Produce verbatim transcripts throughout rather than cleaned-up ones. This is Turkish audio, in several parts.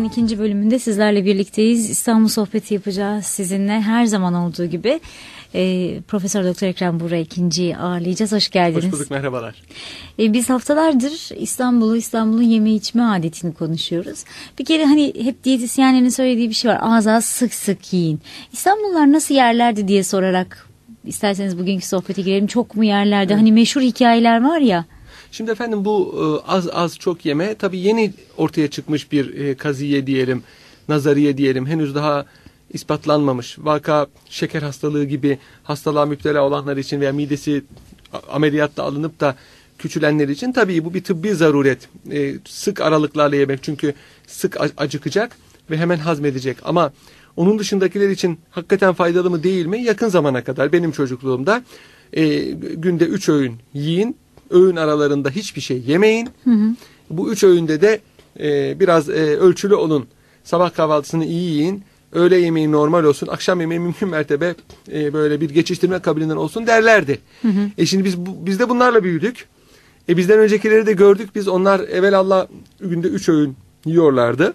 ikinci bölümünde sizlerle birlikteyiz. İstanbul sohbeti yapacağız sizinle her zaman olduğu gibi. E, Profesör Doktor Ekrem Buğra ikinciyi ağırlayacağız. Hoş geldiniz. Hoş bulduk, merhabalar. E, biz haftalardır İstanbul'u, İstanbul'un yeme içme adetini konuşuyoruz. Bir kere hani hep diyetisyenlerin söylediği bir şey var. Az az sık sık yiyin. İstanbullular nasıl yerlerdi diye sorarak isterseniz bugünkü sohbete girelim. Çok mu yerlerdi? Evet. Hani meşhur hikayeler var ya. Şimdi efendim bu az az çok yeme tabii yeni ortaya çıkmış bir kaziye diyelim, nazariye diyelim. Henüz daha ispatlanmamış. Vaka şeker hastalığı gibi hastalığa müptela olanlar için veya midesi ameliyatla alınıp da küçülenler için tabii bu bir tıbbi zaruret. Sık aralıklarla yemek çünkü sık acıkacak ve hemen hazmedecek. Ama onun dışındakiler için hakikaten faydalı mı değil mi? Yakın zamana kadar benim çocukluğumda günde üç öğün yiyin. Öğün aralarında hiçbir şey yemeyin. Hı hı. Bu üç öğünde de e, biraz e, ölçülü olun. Sabah kahvaltısını iyi yiyin. Öğle yemeği normal olsun. Akşam yemeği mümkün mertebe e, böyle bir geçiştirme kabilinden olsun derlerdi. Hı hı. E şimdi biz bu, biz de bunlarla büyüdük. E bizden öncekileri de gördük. Biz onlar evelallah günde üç öğün yiyorlardı.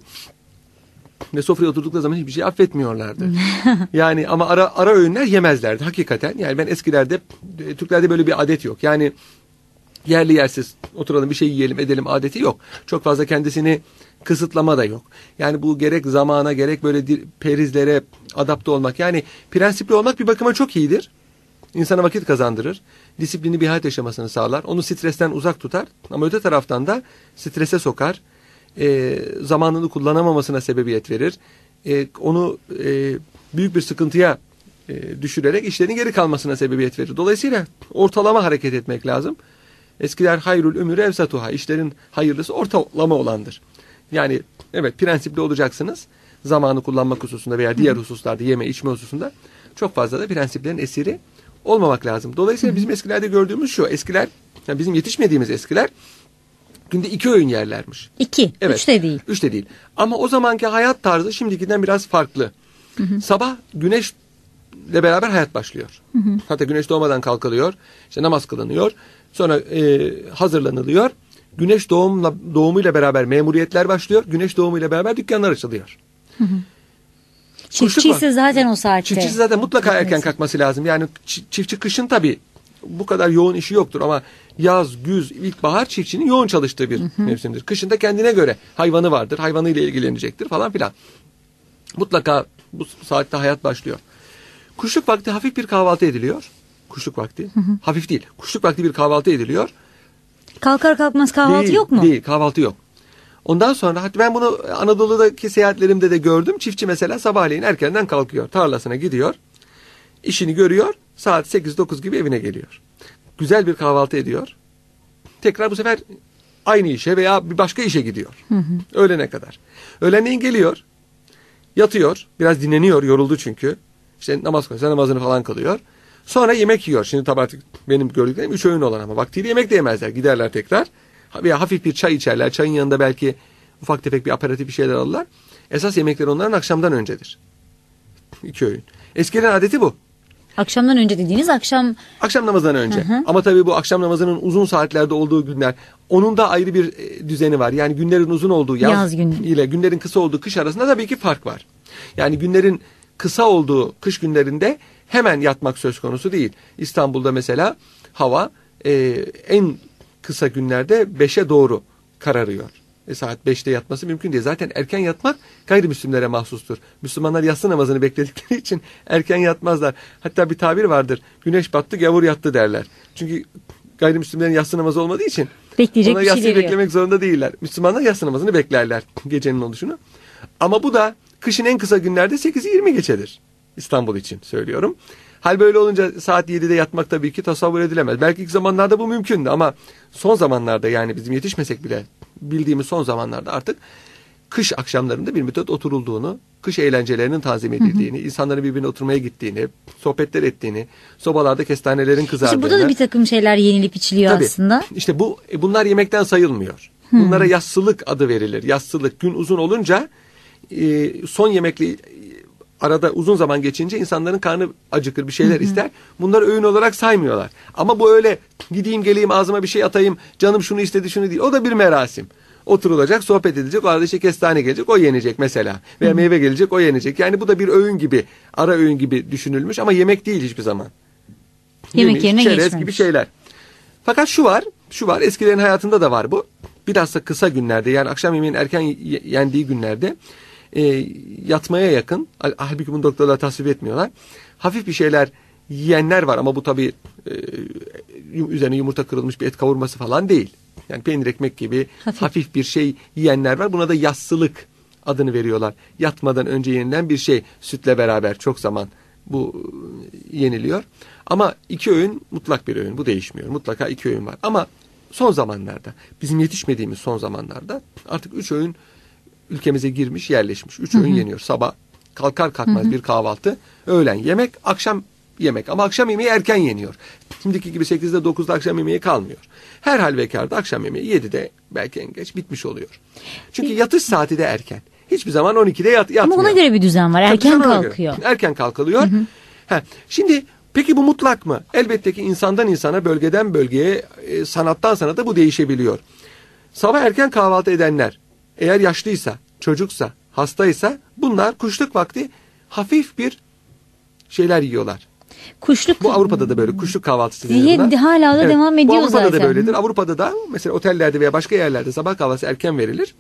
Ve sofraya oturdukları zaman hiçbir şey affetmiyorlardı. Yani ama ara ara öğünler yemezlerdi hakikaten. Yani ben eskilerde e, Türklerde böyle bir adet yok. Yani yerli yersiz oturalım bir şey yiyelim edelim adeti yok. Çok fazla kendisini kısıtlama da yok. Yani bu gerek zamana gerek böyle perizlere adapte olmak. Yani prensipli olmak bir bakıma çok iyidir. İnsana vakit kazandırır. Disiplini bir hayat yaşamasını sağlar. Onu stresten uzak tutar. Ama öte taraftan da strese sokar. E, zamanını kullanamamasına sebebiyet verir. E, onu e, büyük bir sıkıntıya e, düşürerek işlerin geri kalmasına sebebiyet verir. Dolayısıyla ortalama hareket etmek lazım. Eskiler hayrul ömür evsatuha, işlerin hayırlısı ortalama olandır. Yani evet prensipli olacaksınız. Zamanı kullanmak hususunda veya diğer hususlarda yeme içme hususunda çok fazla da prensiplerin esiri olmamak lazım. Dolayısıyla bizim eskilerde gördüğümüz şu, eskiler, yani bizim yetişmediğimiz eskiler günde iki öğün yerlermiş. İki, evet, üç de değil. Üç de değil. Ama o zamanki hayat tarzı şimdikinden biraz farklı. Hı hı. Sabah güneşle beraber hayat başlıyor. Hı hı. Hatta güneş doğmadan kalkılıyor, işte namaz kılınıyor. Sonra e, hazırlanılıyor. Güneş doğumla doğumuyla beraber memuriyetler başlıyor. Güneş doğumuyla beraber dükkanlar açılıyor. Hı hı. Çiftçiyse zaten o saatte. Çiftçisi zaten mutlaka erken kalkması lazım. Yani çiftçi kışın tabii bu kadar yoğun işi yoktur ama yaz, güz, ilkbahar çiftçinin yoğun çalıştığı bir hı hı. mevsimdir. Kışında kendine göre hayvanı vardır. Hayvanıyla ilgilenecektir falan filan. Mutlaka bu saatte hayat başlıyor. Kuşluk vakti hafif bir kahvaltı ediliyor. Kuşluk vakti. Hı hı. Hafif değil. Kuşluk vakti bir kahvaltı ediliyor. Kalkar kalkmaz kahvaltı değil, yok mu? Değil, kahvaltı yok. Ondan sonra hatta ben bunu Anadolu'daki seyahatlerimde de gördüm. Çiftçi mesela sabahleyin erkenden kalkıyor. Tarlasına gidiyor. İşini görüyor. Saat sekiz dokuz gibi evine geliyor. Güzel bir kahvaltı ediyor. Tekrar bu sefer aynı işe veya bir başka işe gidiyor. Hı hı. Öğlene kadar. Öğlenleyin geliyor. Yatıyor. Biraz dinleniyor. Yoruldu çünkü. İşte namaz kılıyor. Namazını falan kılıyor. Sonra yemek yiyor. Şimdi tabii artık benim gördüklerim üç öğün olan ama vaktiyle yemek de yemezler. Giderler tekrar. Veya hafif bir çay içerler. Çayın yanında belki ufak tefek bir aperatif bir şeyler alırlar. Esas yemekler onların akşamdan öncedir. İki öğün. Eskilerin adeti bu. Akşamdan önce dediğiniz akşam... Akşam namazından önce. Hı hı. Ama tabii bu akşam namazının uzun saatlerde olduğu günler. Onun da ayrı bir düzeni var. Yani günlerin uzun olduğu yaz, yaz günü ile günlerin kısa olduğu kış arasında tabii ki fark var. Yani günlerin kısa olduğu kış günlerinde hemen yatmak söz konusu değil. İstanbul'da mesela hava e, en kısa günlerde beşe doğru kararıyor. E, saat beşte yatması mümkün değil. Zaten erken yatmak gayrimüslimlere mahsustur. Müslümanlar yatsı namazını bekledikleri için erken yatmazlar. Hatta bir tabir vardır. Güneş battı gavur yattı derler. Çünkü gayrimüslimlerin yatsı namazı olmadığı için bekleyecek ona bir yatsı şey beklemek zorunda değiller. Müslümanlar yatsı namazını beklerler gecenin oluşunu. Ama bu da kışın en kısa günlerde sekizi yirmi geçedir. İstanbul için söylüyorum. Hal böyle olunca saat yedide yatmak tabii ki tasavvur edilemez. Belki ilk zamanlarda bu mümkündü ama son zamanlarda yani bizim yetişmesek bile bildiğimiz son zamanlarda artık kış akşamlarında bir müddet oturulduğunu, kış eğlencelerinin tanzim edildiğini, hı hı. insanların birbirine oturmaya gittiğini, sohbetler ettiğini, sobalarda kestanelerin kızardığını. İşte burada da bir takım şeyler yenilip içiliyor tabii, aslında. İşte bu bunlar yemekten sayılmıyor. Hı. Bunlara yassılık adı verilir. Yassılık gün uzun olunca e, son yemekle arada uzun zaman geçince insanların karnı acıkır bir şeyler hı hı. ister. Bunları öğün olarak saymıyorlar. Ama bu öyle gideyim geleyim ağzıma bir şey atayım canım şunu istedi şunu değil. O da bir merasim. Oturulacak, sohbet edilecek. O arada işte kestane gelecek, o yenecek mesela. Veya Hı. meyve gelecek, o yenecek. Yani bu da bir öğün gibi, ara öğün gibi düşünülmüş ama yemek değil hiçbir zaman. Yemek Yemiş, yerine çerez geçmemiş. gibi şeyler. Fakat şu var, şu var. Eskilerin hayatında da var bu. Bilhassa kısa günlerde, yani akşam yemeğinin erken yendiği günlerde e, yatmaya yakın, halbuki bunu doktorlar tasvip etmiyorlar. Hafif bir şeyler yiyenler var ama bu tabii e, üzerine yumurta kırılmış bir et kavurması falan değil. Yani peynir ekmek gibi hafif. hafif bir şey yiyenler var. Buna da yassılık adını veriyorlar. Yatmadan önce yenilen bir şey. Sütle beraber çok zaman bu yeniliyor. Ama iki öğün mutlak bir öğün. Bu değişmiyor. Mutlaka iki öğün var. Ama son zamanlarda, bizim yetişmediğimiz son zamanlarda artık üç öğün ülkemize girmiş, yerleşmiş. Üç öğün yeniyor. Sabah kalkar kalkmaz hı hı. bir kahvaltı, öğlen yemek, akşam yemek. Ama akşam yemeği erken yeniyor. Şimdiki gibi sekizde dokuzda akşam yemeği kalmıyor. Her hal ve kârda akşam yemeği yedide belki en geç bitmiş oluyor. Çünkü yatış saati de erken. Hiçbir zaman on ikide yat, yatmıyor. Ama ona göre bir düzen var. Erken kalkıyor. Göre. Erken kalkılıyor. Hı hı. Ha, şimdi peki bu mutlak mı? Elbette ki insandan insana, bölgeden bölgeye, e, sanattan sanata bu değişebiliyor. Sabah erken kahvaltı edenler, eğer yaşlıysa, çocuksa, hastaysa, bunlar kuşluk vakti hafif bir şeyler yiyorlar. Kuşluk. Bu Avrupa'da da böyle kuşluk kahvaltısı diye hala da evet, devam ediyor zaten. Bu Avrupa'da zaten. da böyledir. Avrupa'da da mesela otellerde veya başka yerlerde sabah kahvaltısı erken verilir.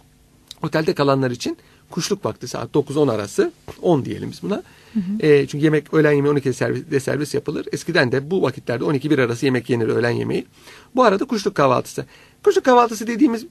Otelde kalanlar için kuşluk vakti saat dokuz on arası, on diyelim biz buna. Hı hı. E, çünkü yemek, öğlen yemeği on ikide servis, servis yapılır. Eskiden de bu vakitlerde on iki bir arası yemek yenir, öğlen yemeği. Bu arada kuşluk kahvaltısı. Kuşluk kahvaltısı dediğimiz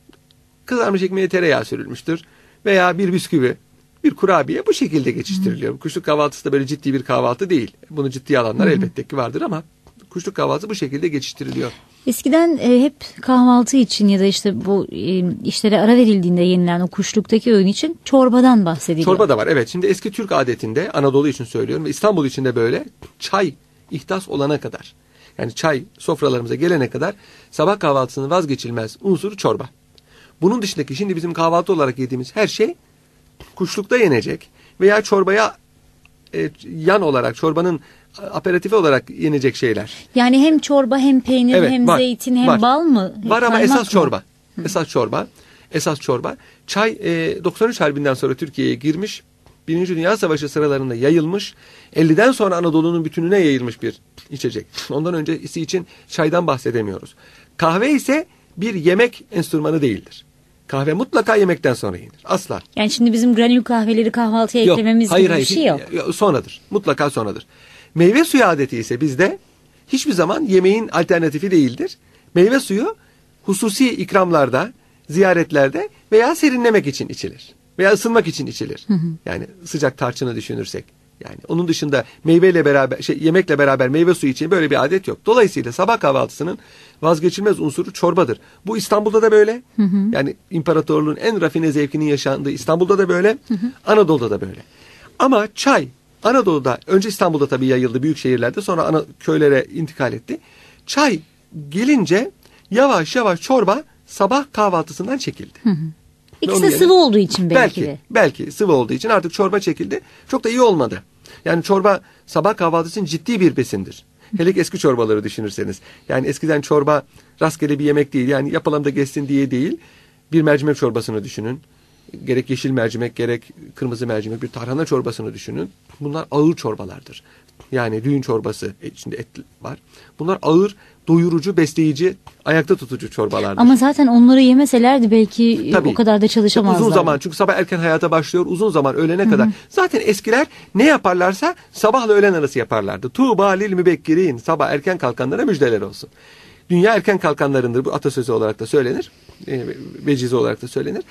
kızarmış ekmeğe tereyağı sürülmüştür. Veya bir bisküvi, bir kurabiye bu şekilde geçiştiriliyor. Hı. Kuşluk kahvaltısı da böyle ciddi bir kahvaltı değil. Bunu ciddiye alanlar Hı. elbette ki vardır ama kuşluk kahvaltısı bu şekilde geçiştiriliyor. Eskiden e, hep kahvaltı için ya da işte bu e, işlere ara verildiğinde yenilen o kuşluktaki öğün için çorbadan bahsediliyor. Çorba da var, evet. Şimdi eski Türk adetinde, Anadolu için söylüyorum ve İstanbul için de böyle, çay ihdas olana kadar, yani çay sofralarımıza gelene kadar sabah kahvaltısının vazgeçilmez unsuru çorba. Bunun dışındaki şimdi bizim kahvaltı olarak yediğimiz her şey kuşlukta yenecek veya çorbaya e, yan olarak, çorbanın aperatifi olarak yenecek şeyler. Yani hem çorba hem peynir evet, hem var, zeytin hem var. bal mı? Var ama esas mı? çorba. Hı. Esas çorba. Esas çorba. Çay e, doksan üç Harbi'nden sonra Türkiye'ye girmiş. Birinci Dünya Savaşı sıralarında yayılmış. elliden sonra Anadolu'nun bütününe yayılmış bir içecek. Ondan öncesi için çaydan bahsedemiyoruz. Kahve ise bir yemek enstrümanı değildir. Kahve mutlaka yemekten sonra yenir. Asla. Yani şimdi bizim granül kahveleri kahvaltıya yok, eklememiz hayır, gibi hayır, bir şey yok. Sonradır. Mutlaka sonradır. Meyve suyu adeti ise bizde hiçbir zaman yemeğin alternatifi değildir. Meyve suyu hususi ikramlarda, ziyaretlerde veya serinlemek için içilir. Veya ısınmak için içilir. Hı hı. Yani sıcak tarçını düşünürsek. Yani onun dışında meyveyle beraber, şey, yemekle beraber meyve suyu için böyle bir adet yok. Dolayısıyla sabah kahvaltısının vazgeçilmez unsuru çorbadır. Bu İstanbul'da da böyle. Hı hı. Yani imparatorluğun en rafine zevkinin yaşandığı İstanbul'da da böyle. Hı hı. Anadolu'da da böyle. Ama çay Anadolu'da, önce İstanbul'da tabii yayıldı, büyük şehirlerde, sonra ana köylere intikal etti. Çay gelince yavaş yavaş çorba sabah kahvaltısından çekildi. Hı hı. İkisi de sıvı olduğu için belki, belki de. Belki sıvı olduğu için artık çorba çekildi. Çok da iyi olmadı. Yani çorba sabah kahvaltısı için ciddi bir besindir. Hele ki eski çorbaları düşünürseniz. Yani eskiden çorba rastgele bir yemek değil. Yani yapalım da geçsin diye değil. Bir mercimek çorbasını düşünün. Gerek yeşil mercimek, gerek kırmızı mercimek, bir tarhana çorbasını düşünün. Bunlar ağır çorbalardır. Yani düğün çorbası, içinde et var. Bunlar ağır, doyurucu, besleyici, ayakta tutucu çorbalardır. Ama zaten onları yemeselerdi belki Tabii, o kadar da çalışamazlar. Uzun zaman, çünkü sabah erken hayata başlıyor, uzun zaman öğlene kadar. Hı-hı. Zaten eskiler ne yaparlarsa sabahla öğlen arası yaparlardı. Tuğba lil mübekkirin, sabah erken kalkanlara müjdeler olsun. Dünya erken kalkanlarındır, bu atasözü olarak da söylenir, e, vecize olarak da söylenir.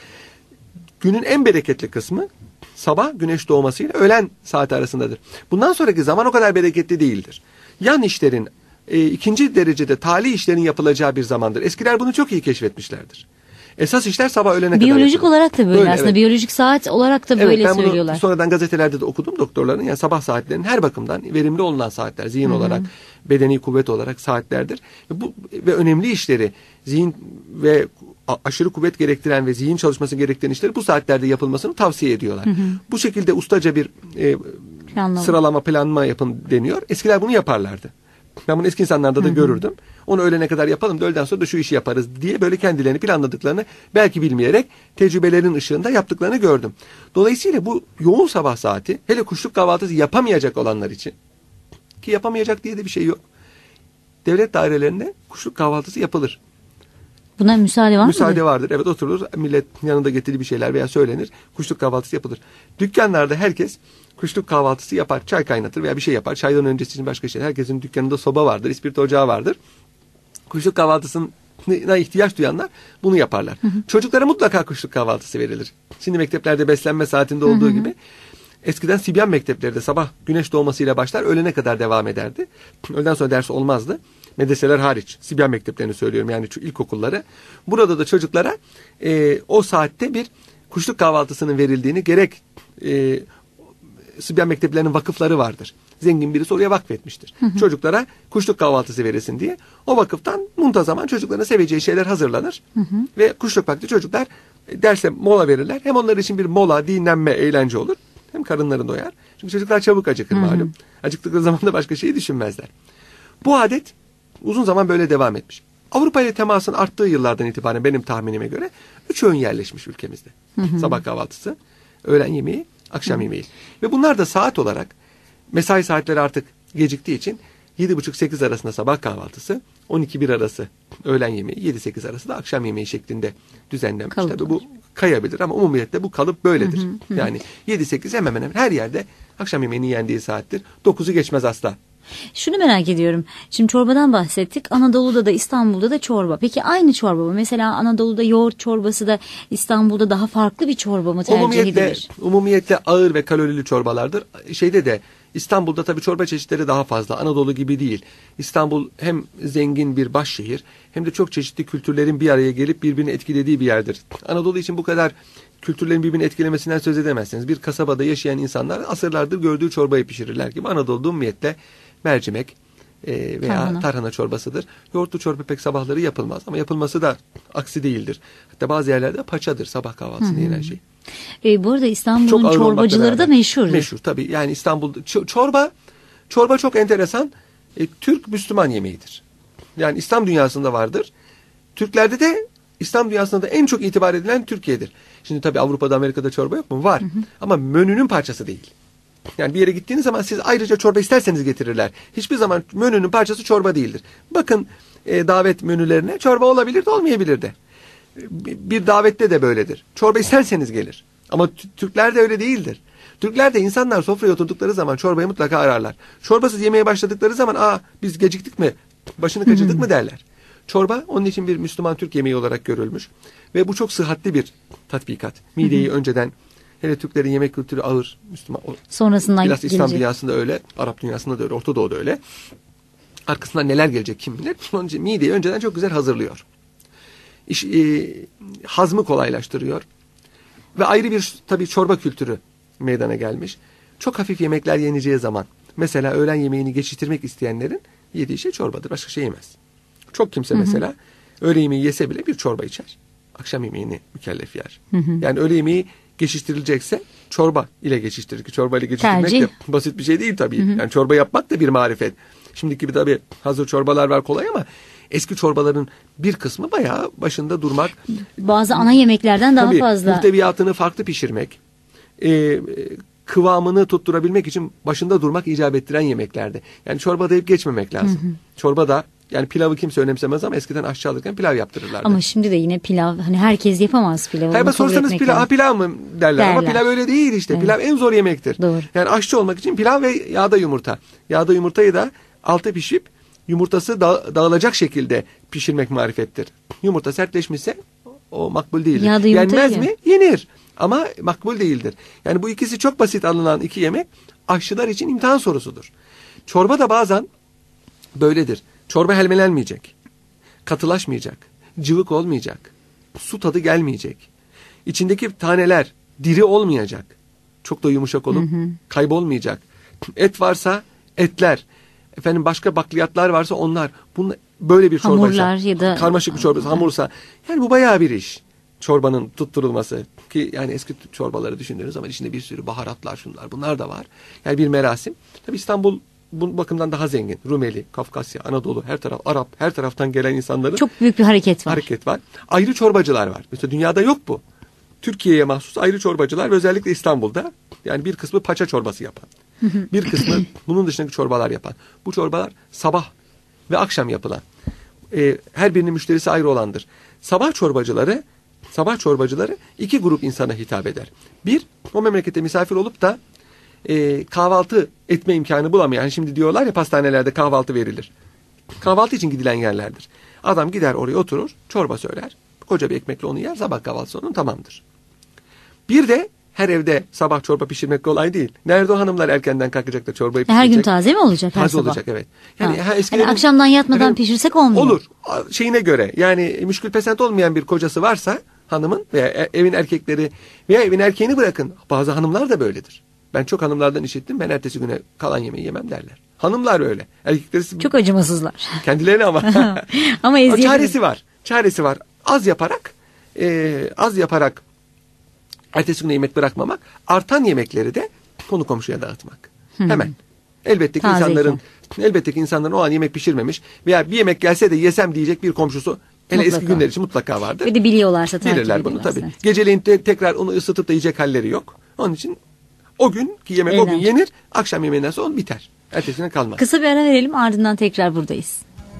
Günün en bereketli kısmı sabah güneş doğmasıyla öğlen saati arasındadır. Bundan sonraki zaman o kadar bereketli değildir. Yan işlerin, e, ikinci derecede tali işlerin yapılacağı bir zamandır. Eskiler bunu çok iyi keşfetmişlerdir. Esas işler sabah öğlene kadar Biyolojik yapılır. olarak da böyle, böyle aslında. Evet. Biyolojik saat olarak da böyle evet, ben söylüyorlar. Bunu sonradan gazetelerde de okudum doktorların. Yani sabah saatlerinin her bakımdan verimli olunan saatler. Zihin Hı-hı. olarak, bedeni kuvvet olarak saatlerdir. Bu ve önemli işleri, zihin ve aşırı kuvvet gerektiren ve zihin çalışması gerektiren işleri bu saatlerde yapılmasını tavsiye ediyorlar. Hı hı. Bu şekilde ustaca bir e, planlama. sıralama, planlama yapın deniyor. Eskiler bunu yaparlardı. Ben bunu eski insanlarda da hı hı. görürdüm. Onu öğlene kadar yapalım da öğleden sonra da şu işi yaparız diye böyle kendilerini planladıklarını belki bilmeyerek tecrübelerin ışığında yaptıklarını gördüm. Dolayısıyla bu yoğun sabah saati hele kuşluk kahvaltısı yapamayacak olanlar için ki yapamayacak diye de bir şey yok. Devlet dairelerinde kuşluk kahvaltısı yapılır. Buna müsaade var mı? Müsaade vardır. Evet, oturulur. Millet yanında getirdiği bir şeyler veya söylenir. Kuşluk kahvaltısı yapılır. Dükkanlarda herkes kuşluk kahvaltısı yapar. Çay kaynatır veya bir şey yapar. Çaydan öncesi için başka şey. Herkesin dükkanında soba vardır. İspirto ocağı vardır. Kuşluk kahvaltısına ihtiyaç duyanlar bunu yaparlar. Hı hı. Çocuklara mutlaka kuşluk kahvaltısı verilir. Şimdi mekteplerde beslenme saatinde olduğu hı hı. gibi. Eskiden Sibyan mektepleri de sabah güneş doğmasıyla başlar, öğlene kadar devam ederdi. Öğleden sonra ders olmazdı. Medreseler hariç. Sibyan mekteplerini söylüyorum, yani şu ilkokulları. Burada da çocuklara e, o saatte bir kuşluk kahvaltısının verildiğini, gerek e, Sibyan mekteplerinin vakıfları vardır. Zengin birisi oraya vakfetmiştir. Hı hı. Çocuklara kuşluk kahvaltısı verilsin diye. O vakıftan muntazaman çocukların seveceği şeyler hazırlanır. Hı hı. Ve kuşluk vakti çocuklar derse mola verirler. Hem onlar için bir mola, dinlenme, eğlence olur. Hem karınları doyar. Çünkü çocuklar çabuk acıkır malum. Hı hı. Acıktıkları zaman da başka şeyi düşünmezler. Bu adet uzun zaman böyle devam etmiş. Avrupa ile temasın arttığı yıllardan itibaren benim tahminime göre üç öğün yerleşmiş ülkemizde. Hı hı. Sabah kahvaltısı, öğlen yemeği, akşam hı. yemeği. Ve bunlar da saat olarak mesai saatleri artık geciktiği için yedi buçuk sekiz arasında sabah kahvaltısı, on iki bir arası öğlen yemeği, yedi sekiz arası da akşam yemeği şeklinde düzenlenmiş. Kalıp Tabii bu kayabilir ama umumiyetle bu kalıp böyledir. Hı hı hı. Yani yedi sekiz hemen hemen her yerde akşam yemeğinin yendiği saattir. dokuzu geçmez asla. Şunu merak ediyorum. Şimdi çorbadan bahsettik. Anadolu'da da İstanbul'da da çorba. Peki aynı çorba mı? Mesela Anadolu'da yoğurt çorbası da İstanbul'da daha farklı bir çorba mı tercih umumiyetle, edilir? Umumiyetle ağır ve kalorili çorbalardır. Şeyde de İstanbul'da tabii çorba çeşitleri daha fazla. Anadolu gibi değil. İstanbul hem zengin bir başşehir hem de çok çeşitli kültürlerin bir araya gelip birbirini etkilediği bir yerdir. Anadolu için bu kadar kültürlerin birbirini etkilemesinden söz edemezsiniz. Bir kasabada yaşayan insanlar asırlardır gördüğü çorbayı pişirirler gibi. Anadolu'da umumiyetle mercimek e, veya tarhana. tarhana çorbasıdır. Yoğurtlu çorba pek sabahları yapılmaz ama yapılması da aksi değildir. Hatta bazı yerlerde paçadır sabah kahvaltısında yenen şey. E, bu arada İstanbul'un çorbacıları da meşhur. Meşhur tabii. Yani İstanbul'da çorba çorba çok enteresan. E, Türk Müslüman yemeğidir. Yani İslam dünyasında vardır. Türklerde de İslam dünyasında da en çok itibar edilen Türkiye'dir. Şimdi tabii Avrupa'da, Amerika'da çorba yok mu? Var. Hı hı. Ama menünün parçası değil. Yani bir yere gittiğiniz zaman siz ayrıca çorba isterseniz getirirler. Hiçbir zaman menünün parçası çorba değildir. Bakın e, davet menülerine, çorba olabilir de olmayabilir de. Bir davette de böyledir. Çorba isterseniz gelir. Ama Türklerde öyle değildir. Türklerde insanlar sofraya oturdukları zaman çorbayı mutlaka ararlar. Çorbasız yemeye başladıkları zaman aa biz geciktik mi, başını kaçırdık mı derler. Çorba onun için bir Müslüman Türk yemeği olarak görülmüş. Ve bu çok sıhhatli bir tatbikat. Mideyi hı hı. önceden, hele Türklerin yemek kültürü ağır, Müslüman. Sonrasından biraz İslam gelecek. dünyasında öyle, Arap dünyasında da öyle, Orta Doğu'da öyle. Arkasından neler gelecek kim bilir. Onun için mideyi önceden çok güzel hazırlıyor. İş, e, hazmı kolaylaştırıyor. Ve ayrı bir tabii çorba kültürü meydana gelmiş. Çok hafif yemekler yeneceği zaman, mesela öğlen yemeğini geçiştirmek isteyenlerin yediği şey çorbadır. Başka şey yemez. Çok kimse hı hı. mesela öğle yemeği yese bile bir çorba içer. Akşam yemeğini mükellef yer. Hı hı. Yani öğle yemeği geçiştirilecekse çorba ile geçiştirir. Ki çorba ile geçiştirmek Tercih. de basit bir şey değil tabii. Hı hı. Yani çorba yapmak da bir marifet. Şimdiki gibi tabii hazır çorbalar var, kolay, ama eski çorbaların bir kısmı bayağı başında durmak. Bazı ana yemeklerden daha tabii, fazla. Muhteviyatını farklı pişirmek. E, kıvamını tutturabilmek için başında durmak icap ettiren yemeklerde. Yani çorba deyip geçmemek lazım. Hı hı. Çorba da, yani pilavı kimse önemsemez ama eskiden aşçı alırken pilav yaptırırlardı. Ama şimdi de yine pilav, hani herkes yapamaz pilavı. Hayır, sorsanız pilav, ha, pilav mı derler. derler ama pilav öyle değil işte. Evet. Pilav en zor yemektir. Doğru. Yani aşçı olmak için pilav ve yağda yumurta. Yağda yumurtayı da altı pişip yumurtası da, dağılacak şekilde pişirmek marifettir. Yumurta sertleşmişse o makbul değildir. Yağda yenmez mi? Yenir. Ama makbul değildir. Yani bu ikisi çok basit alınan iki yemek aşçılar için imtihan sorusudur. Çorba da bazen böyledir. Çorba helmelenmeyecek. Katılaşmayacak. Cıvık olmayacak. Su tadı gelmeyecek. İçindeki taneler diri olmayacak. Çok da yumuşak olup hı hı. kaybolmayacak. Et varsa etler. Efendim başka bakliyatlar varsa onlar. Bunun böyle bir çorbaysa. Hamurlar ya da karmaşık bir çorbası, hamursa. Yani bu bayağı bir iş. Çorbanın tutturulması, ki yani eski çorbaları düşündüğünüz zaman içinde bir sürü baharatlar, şunlar bunlar da var. Yani bir merasim. Tabii İstanbul bu bakımdan daha zengin. Rumeli, Kafkasya, Anadolu, her taraf Arap, her taraftan gelen insanların çok büyük bir hareket var. Hareket var. Ayrı çorbacılar var. Mesela dünyada yok bu. Türkiye'ye mahsus ayrı çorbacılar ve özellikle İstanbul'da, yani bir kısmı paça çorbası yapan. Bir kısmı bunun dışındaki çorbalar yapan. Bu çorbalar sabah ve akşam yapılan. Ee, her birinin müşterisi ayrı olandır. Sabah çorbacıları sabah çorbacıları iki grup insana hitap eder. Bir, o memlekete misafir olup da e, kahvaltı etme imkanı bulamayan, şimdi diyorlar ya pastanelerde kahvaltı verilir. Kahvaltı için gidilen yerlerdir. Adam gider oraya oturur, çorba söyler. Koca bir ekmekle onu yer, sabah kahvaltısı onun tamamdır. Bir de her evde sabah çorba pişirmek kolay değil. Nerede o hanımlar erkenden kalkacak da çorbayı pişirecek? Her gün taze mi olacak her taze sabah? olacak, evet. Yani, Ha. ha, hani akşamdan yatmadan efendim, pişirsek olmuyor. Olur. Şeyine göre, yani müşkül pesent olmayan bir kocası varsa hanımın veya evin erkekleri veya evin erkeğini bırakın. Bazı hanımlar da böyledir. Ben çok hanımlardan işittim. Ben ertesi güne kalan yemeği yemem derler. Hanımlar öyle. Erkekleri çok acımasızlar. Kendilerine ama. Ama eziyet. Çaresi var. Çaresi var. Az yaparak e, az yaparak ertesi güne yemek bırakmamak. Artan yemekleri de konu komşuya dağıtmak. Hmm. Hemen. Elbette ki Tazeyken. insanların elbette ki insanların o an yemek pişirmemiş veya bir yemek gelse de yesem diyecek bir komşusu hele mutlaka. Eski günler için mutlaka vardır. Ve de biliyorlarsa takip Bilirler bunu ediyorlar. tabii. Geceleyin te- tekrar onu ısıtıp da yiyecek halleri yok. Onun için o günkü yemek Eğlence. O gün yenir. Akşam yemeğinden sonra biter. Ertesine kalmaz. Kısa bir ara verelim, ardından tekrar buradayız.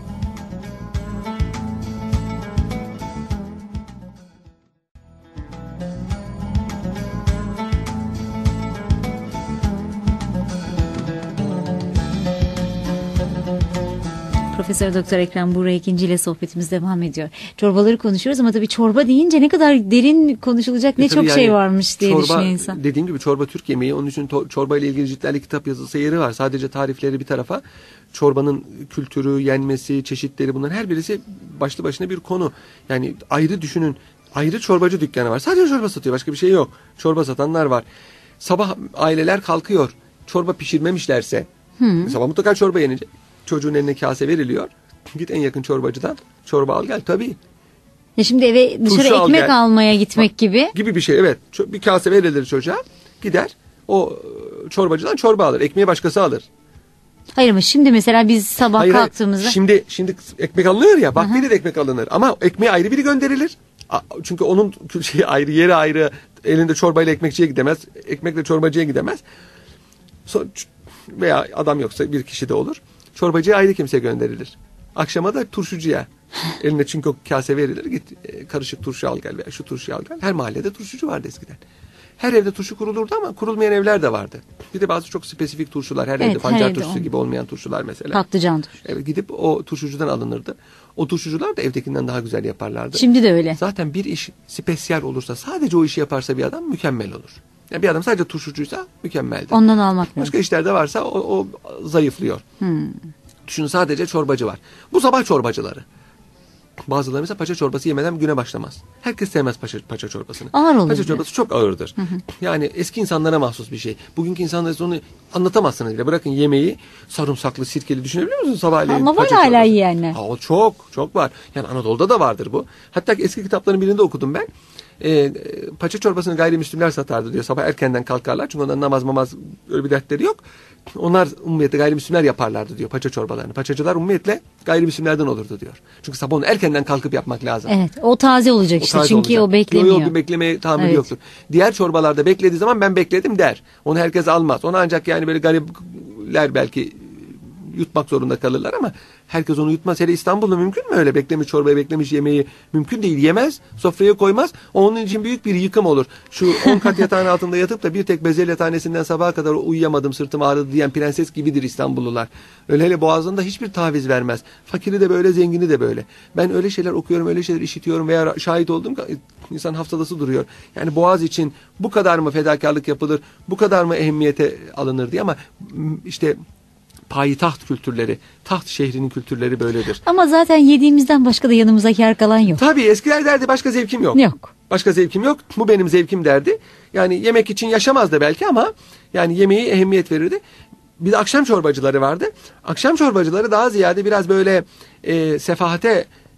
Profesör Doktor Ekrem Buğra Ekinci ile sohbetimiz devam ediyor. Çorbaları konuşuyoruz ama tabii çorba deyince ne kadar derin konuşulacak ne e çok yani, şey varmış diye çorba, düşünüyor insan. Dediğim gibi çorba Türk yemeği. Onun için to- çorba ile ilgili ciltlerle kitap yazılsa yeri var. Sadece tarifleri bir tarafa. Çorbanın kültürü, yenmesi, çeşitleri, bunların her birisi başlı başına bir konu. Yani ayrı düşünün. Ayrı çorbacı dükkanı var. Sadece çorba satıyor. Başka bir şey yok. Çorba satanlar var. Sabah aileler kalkıyor. Çorba pişirmemişlerse hmm. sabah mutlaka çorba yenecek. Çocuğun eline kase veriliyor. Git en yakın çorbacıdan çorba al gel. Tabii. Ya şimdi eve dışarı Turşu ekmek al almaya gitmek gibi. Gibi bir şey, evet. Bir kase verilir çocuğa. Gider o çorbacıdan çorba alır. Ekmeği başkası alır. Hayır ama şimdi mesela biz sabah hayır, kalktığımızda. Hayır. Şimdi, şimdi ekmek alınır ya. Bakliyede de ekmek alınır. Ama ekmeği ayrı biri gönderilir. Çünkü onun şeyi ayrı, yeri ayrı. Elinde çorbayla ekmekçiye gidemez. Ekmekle çorbacıya gidemez. Veya adam yoksa bir kişi de olur. Çorbacıya ayrı kimse gönderilir. Akşama da turşucuya. Eline çünkü o kase verilir. Git karışık turşu al gel veya şu turşu al gel. Her mahallede turşucu vardı eskiden. Her evde turşu kurulurdu ama kurulmayan evler de vardı. Bir de bazı çok spesifik turşular. Her evet, evde pancar her turşusu evde gibi olmayan turşular mesela. Patlıcan turşusu. Evet, gidip o turşucudan alınırdı. O turşucular da evdekinden daha güzel yaparlardı. Şimdi de öyle. Zaten bir iş spesiyel olursa, sadece o işi yaparsa bir adam mükemmel olur. Yani bir adam sadece turşucuysa mükemmeldir. Ondan almak lazım. Başka işlerde varsa o, o zayıflıyor. Hmm. Düşünün sadece çorbacı var. Bu sabah çorbacıları. Bazıları mesela paça çorbası yemeden güne başlamaz. Herkes sevmez paça, paça çorbasını. Ağır olur. Paça çorbası çok ağırdır. Hı hı. Yani eski insanlara mahsus bir şey. Bugünkü insanlara onu anlatamazsınız bile. Bırakın yemeği sarımsaklı, sirkeli düşünebiliyor musunuz sabahleyin? Ama var hala yiyenler. Ha, o çok çok var. Yani Anadolu'da da vardır bu. Hatta eski kitapların birinde okudum ben. E, paça çorbasını gayrimüslimler satardı diyor. Sabah erkenden kalkarlar. Çünkü onların namaz mamaz öyle bir dertleri yok. Onlar ummiyetle gayrimüslimler yaparlardı diyor paça çorbalarını. Paçacılar ummiyetle gayrimüslimlerden olurdu diyor. Çünkü sabah onu erkenden kalkıp yapmak lazım. Evet, o taze olacak o işte taze çünkü olacak. O beklemiyor. Yok yok, beklemeye tahammülü evet. yoktur. Diğer çorbalarda beklediği zaman ben bekledim der. Onu herkes almaz. Onu ancak yani böyle garipler belki yutmak zorunda kalırlar ama herkes onu yutmaz. Hele İstanbul'da mümkün mü öyle? Beklemiş çorbayı, beklemiş yemeği mümkün değil. Yemez, sofraya koymaz. Onun için büyük bir yıkım olur. Şu on kat yatağın altında yatıp da bir tek bezelye tanesinden sabaha kadar uyuyamadım, sırtım ağrıdı diyen prenses gibidir İstanbullular. Öyle hele boğazında hiçbir taviz vermez. Fakiri de böyle, zengini de böyle. Ben öyle şeyler okuyorum, öyle şeyler işitiyorum veya şahit oldum ki insan haftalası duruyor. Yani boğaz için bu kadar mı fedakarlık yapılır, bu kadar mı ehemmiyete alınır diye ama işte payitaht kültürleri, taht şehrinin kültürleri böyledir. Ama zaten yediğimizden başka da yanımıza kâr kalan yok. Tabii eskiler derdi başka zevkim yok. Yok. Başka zevkim yok. Bu benim zevkim derdi. Yani yemek için yaşamazdı belki ama yani yemeği ehemmiyet verirdi. Bir de akşam çorbacıları vardı. Akşam çorbacıları daha ziyade biraz böyle e, sefahate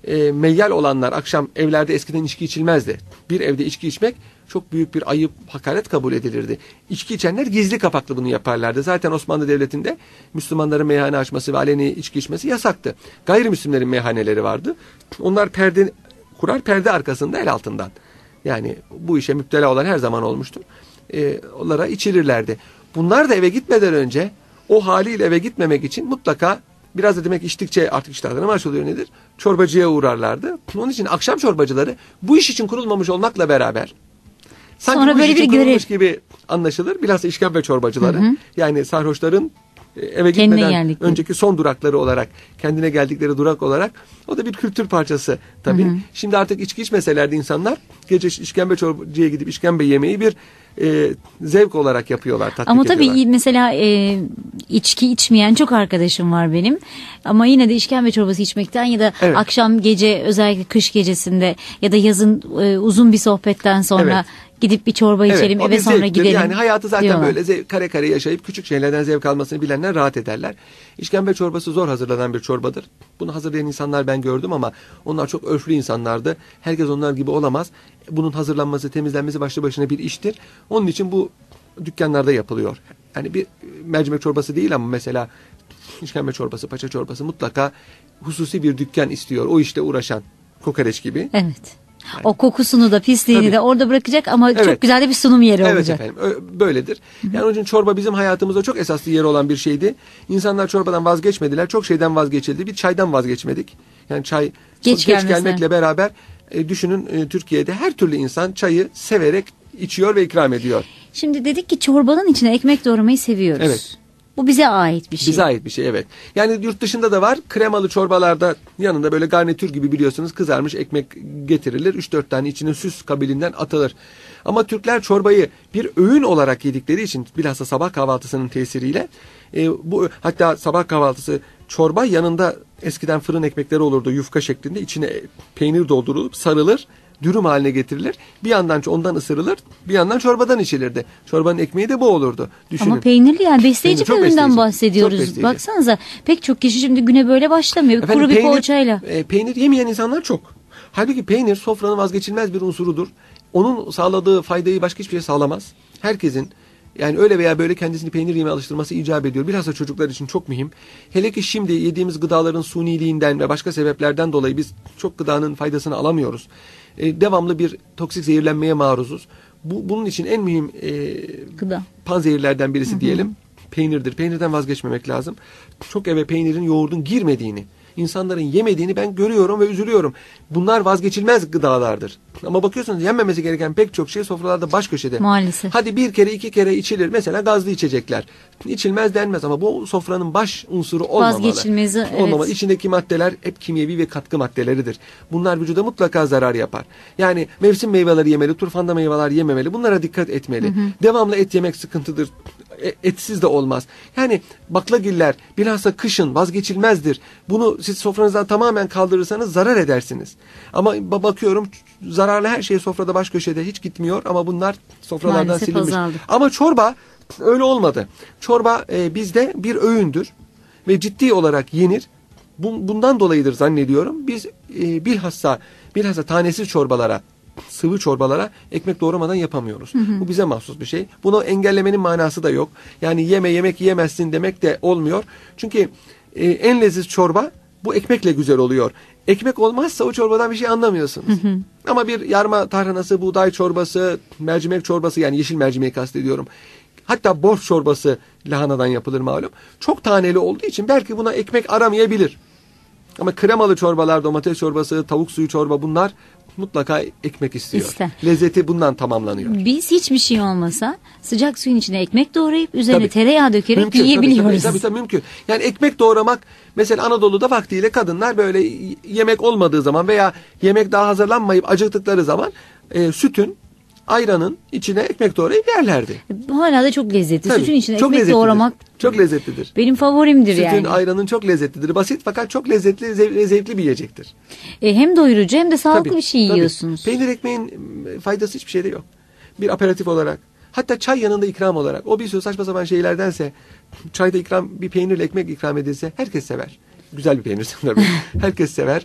e, meyyal olanlar akşam evlerde eskiden içki içilmezdi. Bir evde içki içmek çok büyük bir ayıp, hakaret kabul edilirdi. İçki içenler gizli kapaklı bunu yaparlardı. Zaten Osmanlı Devleti'nde Müslümanların meyhane açması ve aleni içki içmesi yasaktı. Gayrimüslimlerin meyhaneleri vardı. Onlar perde kurar, perde arkasında, el altından. Yani bu işe müptela olan her zaman olmuştur. E, onlara içirirlerdi. Bunlar da eve gitmeden önce o haliyle eve gitmemek için mutlaka biraz da demek içtikçe artık iştahlarına mı açılıyor nedir? Çorbacıya uğrarlardı. Onun için akşam çorbacıları bu iş için kurulmamış olmakla beraber sanki sonra bu böyle iş için bir görev kurulmuş gibi anlaşılır. Bilhassa işkembe çorbacıları. Hı hı. Yani sarhoşların eve kendine gitmeden geldikleri, önceki son durakları olarak, kendine geldikleri durak olarak, o da bir kültür parçası tabii. Hı hı. Şimdi artık içki içmeselerdi insanlar gece işkembe çorbacıya gidip işkembe yemeği bir e, zevk olarak yapıyorlar, tatbik ama tabii ediyorlar. mesela e, içki içmeyen çok arkadaşım var benim. Ama yine de işkembe çorbası içmekten ya da evet, akşam gece, özellikle kış gecesinde ya da yazın e, uzun bir sohbetten sonra evet, gidip bir çorba evet, içelim, eve sonra zevktir. gidelim. Yani hayatı zaten diyorlar. Böyle zev- kare kare yaşayıp küçük şeylerden zevk almasını bilenler rahat ederler. İşkembe çorbası zor hazırlanan bir çorbadır. Bunu hazırlayan insanlar ben gördüm ama onlar çok örflü insanlardı. Herkes onlar gibi olamaz. Bunun hazırlanması, temizlenmesi başlı başına bir iştir. Onun için bu dükkanlarda yapılıyor. Yani bir mercimek çorbası değil ama mesela işkembe çorbası, paça çorbası mutlaka hususi bir dükkan istiyor. O işte uğraşan, kokoreç gibi. Evet. Yani, o kokusunu da pisliğini tabii, de orada bırakacak ama evet, çok güzel de bir sunum yeri evet olacak. Evet efendim, böyledir. Yani onun için çorba bizim hayatımızda çok esaslı yeri olan bir şeydi. İnsanlar çorbadan vazgeçmediler. Çok şeyden vazgeçildi. Bir çaydan vazgeçmedik. Yani çay geç, geç gelmekle beraber e, düşünün e, Türkiye'de her türlü insan çayı severek içiyor ve ikram ediyor. Şimdi dedik ki çorbanın içine ekmek doğramayı seviyoruz. Evet. Bu bize ait bir şey. Bize ait bir şey, evet. Yani yurt dışında da var. Kremalı çorbalarda yanında böyle garnitür gibi biliyorsunuz kızarmış ekmek getirilir. üç dört tane içine süs kabilinden atılır. Ama Türkler çorbayı bir öğün olarak yedikleri için, bilhassa sabah kahvaltısının tesiriyle e, bu hatta sabah kahvaltısı çorba yanında eskiden fırın ekmekleri olurdu yufka şeklinde, içine peynir doldurulup sarılır, dürüm haline getirilir. Bir yandan ondan ısırılır, bir yandan çorbadan içilirdi. Çorbanın ekmeği de bu olurdu. Düşünün. Ama peynirli, yani besleyici Peynir, bir üründen besleyici, bahsediyoruz. Baksanıza pek çok kişi şimdi güne böyle başlamıyor. Efendim, kuru bir peynir, poğaçayla. E, peynir yemeyen insanlar çok. Halbuki peynir sofranın vazgeçilmez bir unsurudur. Onun sağladığı faydayı başka hiçbir şey sağlamaz. Herkesin yani öyle veya böyle kendisini peynir yemeye alıştırması icap ediyor. Bilhassa çocuklar için çok mühim. Hele ki şimdi yediğimiz gıdaların suniliğinden ve başka sebeplerden dolayı biz çok gıdanın faydasını alamıyoruz. E, devamlı bir toksik zehirlenmeye maruzuz. Bu, bunun için en mühim e, gıda, panzehirlerden birisi, hı hı, diyelim peynirdir. Peynirden vazgeçmemek lazım. Çok eve peynirin, yoğurdun girmediğini, insanların yemediğini ben görüyorum ve üzülüyorum. Bunlar vazgeçilmez gıdalardır. Ama bakıyorsunuz yenmemesi gereken pek çok şey sofralarda baş köşede. Maalesef. Hadi bir kere iki kere içilir. Mesela gazlı içecekler. İçilmez denmez ama bu sofranın baş unsuru olmamalı. Vazgeçilmezi, olmamalı. evet. İçindeki maddeler hep kimyevi ve katkı maddeleridir. Bunlar vücuda mutlaka zarar yapar. Yani mevsim meyveleri yemeli, turfanda meyveler yememeli. Bunlara dikkat etmeli. Hı hı. Devamlı et yemek sıkıntıdır. Etsiz de olmaz. Yani baklagiller bilhassa kışın vazgeçilmezdir. Bunu siz sofranızdan tamamen kaldırırsanız zarar edersiniz. Ama bakıyorum zararlı her şey sofrada baş köşede hiç gitmiyor ama bunlar sofralardan maalesef silinmiş. Azaldı. Ama çorba öyle olmadı. Çorba e, bizde bir öğündür ve ciddi olarak yenir. Bundan dolayıdır zannediyorum. Biz e, bilhassa bilhassa tanesiz çorbalara, sıvı çorbalara ekmek doğramadan yapamıyoruz. Hı hı. Bu bize mahsus bir şey. Bunu engellemenin manası da yok. Yani yeme yemek yiyemezsin demek de olmuyor. Çünkü e, en leziz çorba bu ekmekle güzel oluyor. Ekmek olmazsa o çorbadan bir şey anlamıyorsunuz. Hı hı. Ama bir yarma tarhanası, buğday çorbası, mercimek çorbası, yani yeşil mercimeği kastediyorum. Hatta borç çorbası lahanadan yapılır malum. Çok taneli olduğu için belki buna ekmek aramayabilir. Ama kremalı çorbalar, domates çorbası, tavuk suyu çorba, bunlar mutlaka ekmek istiyor. İster. Lezzeti bundan tamamlanıyor. Biz hiçbir şey olmasa sıcak suyun içine ekmek doğrayıp üzerine tabii, tereyağı dökerek mümkün, yiyebiliyoruz. Tabii, tabii, tabii, mümkün. Yani ekmek doğramak, mesela Anadolu'da vaktiyle kadınlar böyle yemek olmadığı zaman veya yemek daha hazırlanmayıp acıktıkları zaman e, sütün, ayranın içine ekmek doğrayıp yerlerdi. Hala da çok lezzetli. Tabii, sütün içine çok ekmek doğramak çok lezzetlidir. Benim favorimdir sütün, yani. Sütün, ayranın çok lezzetlidir. Basit fakat çok lezzetli, zevkli, zevkli bir yiyecektir. E, hem doyurucu hem de sağlıklı tabii, bir şey tabii. yiyorsunuz. Peynir ekmeğin faydası hiçbir şeyde yok. Bir aperatif olarak, hatta çay yanında ikram olarak, o bir sürü saçma sapan şeylerdense çayda ikram, bir peynirle ekmek ikram edilse herkes sever. Güzel bir peynir sanırım. Herkes sever.